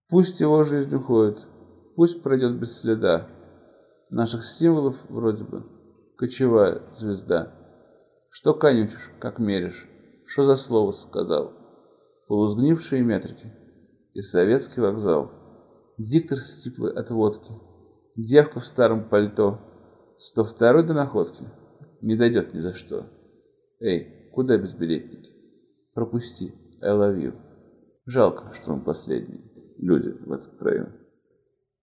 Пусть его жизнь уходит, пусть пройдет без следа. Наших символов вроде бы кочевая звезда. Что конючишь, как меришь? Что за слово сказал? Полусгнившие метрики и советский вокзал. Диктор с теплой отводки, девка в старом пальто. 102-й до находки не дойдет ни за что. Эй, куда безбилетники? Пропусти, I love you. Жалко, что мы последние люди в этом краю.